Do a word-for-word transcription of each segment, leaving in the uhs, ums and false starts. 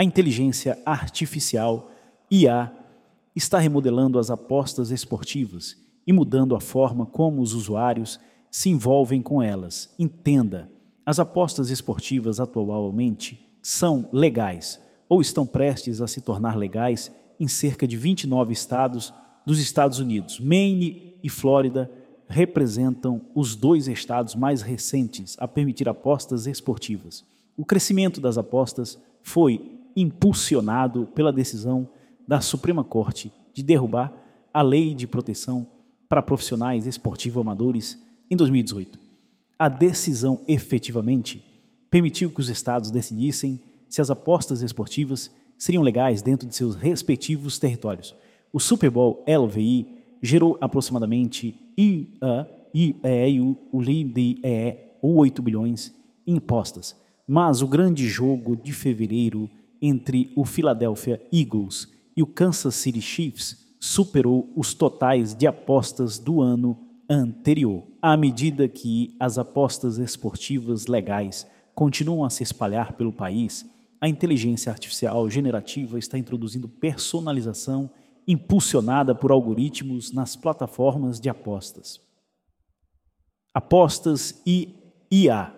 A inteligência artificial, I A, está remodelando as apostas esportivas e mudando a forma como os usuários se envolvem com elas. Entenda, as apostas esportivas atualmente são legais ou estão prestes a se tornar legais em cerca de vinte e nove estados dos Estados Unidos. Maine e Flórida representam os dois estados mais recentes a permitir apostas esportivas. O crescimento das apostas foi impulsionado pela decisão da Suprema Corte de derrubar a Lei de Proteção para Profissionais Esportivos Amadores em dois mil e dezoito. A decisão efetivamente permitiu que os estados decidissem se as apostas esportivas seriam legais dentro de seus respectivos territórios. O Super Bowl L V I gerou aproximadamente oito bilhões em apostas, mas o grande jogo de fevereiro entre o Philadelphia Eagles e o Kansas City Chiefs superou os totais de apostas do ano anterior. À medida que as apostas esportivas legais continuam a se espalhar pelo país, a inteligência artificial generativa está introduzindo personalização impulsionada por algoritmos nas plataformas de apostas. Apostas e I A.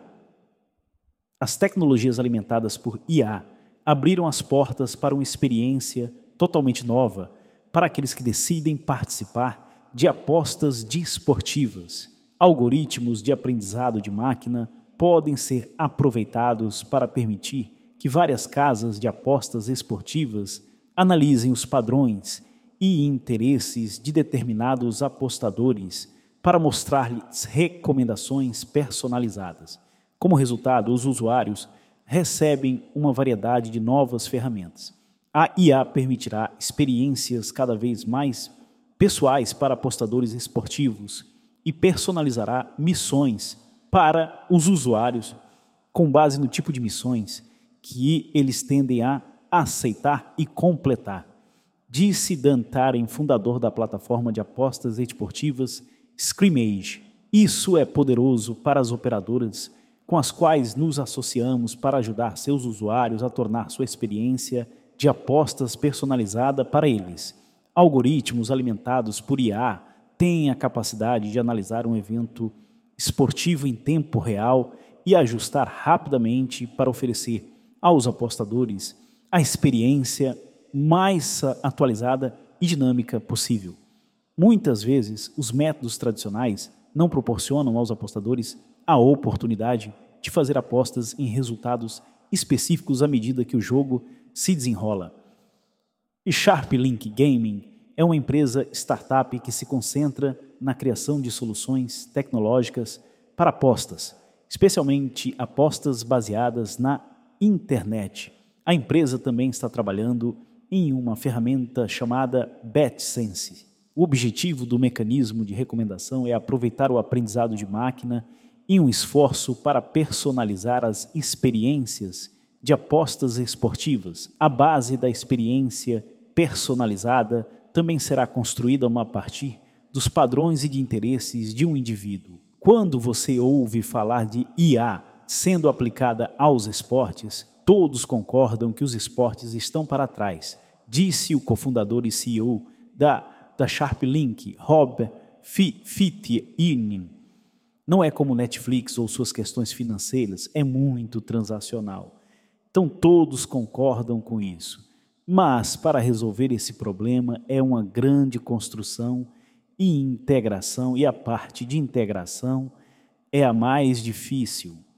As tecnologias alimentadas por I A abriram as portas para uma experiência totalmente nova para aqueles que decidem participar de apostas desportivas. Algoritmos de aprendizado de máquina podem ser aproveitados para permitir que várias casas de apostas esportivas analisem os padrões e interesses de determinados apostadores para mostrar-lhes recomendações personalizadas. Como resultado, os usuários recebem uma variedade de novas ferramentas. A I A permitirá experiências cada vez mais pessoais para apostadores esportivos e personalizará missões para os usuários com base no tipo de missões que eles tendem a aceitar e completar. Disse Dan Taren, fundador da plataforma de apostas esportivas Scrimage. Isso é poderoso para as operadoras com as quais nos associamos para ajudar seus usuários a tornar sua experiência de apostas personalizada para eles. Algoritmos alimentados por I A têm a capacidade de analisar um evento esportivo em tempo real e ajustar rapidamente para oferecer aos apostadores a experiência mais atualizada e dinâmica possível. Muitas vezes, os métodos tradicionais não proporcionam aos apostadores a oportunidade de fazer apostas em resultados específicos à medida que o jogo se desenrola. E SharpLink Gaming é uma empresa startup que se concentra na criação de soluções tecnológicas para apostas, especialmente apostas baseadas na internet. A empresa também está trabalhando em uma ferramenta chamada BetSense. O objetivo do mecanismo de recomendação é aproveitar o aprendizado de máquina em um esforço para personalizar as experiências de apostas esportivas. A base da experiência personalizada também será construída a partir dos padrões e de interesses de um indivíduo. Quando você ouve falar de I A sendo aplicada aos esportes, todos concordam que os esportes estão para trás, disse o cofundador e C E O da, da SharpLink, Rob Fitinin. Não é como Netflix ou suas questões financeiras, é muito transacional. Então todos concordam com isso. Mas para resolver esse problema é uma grande construção e integração, e a parte de integração é a mais difícil.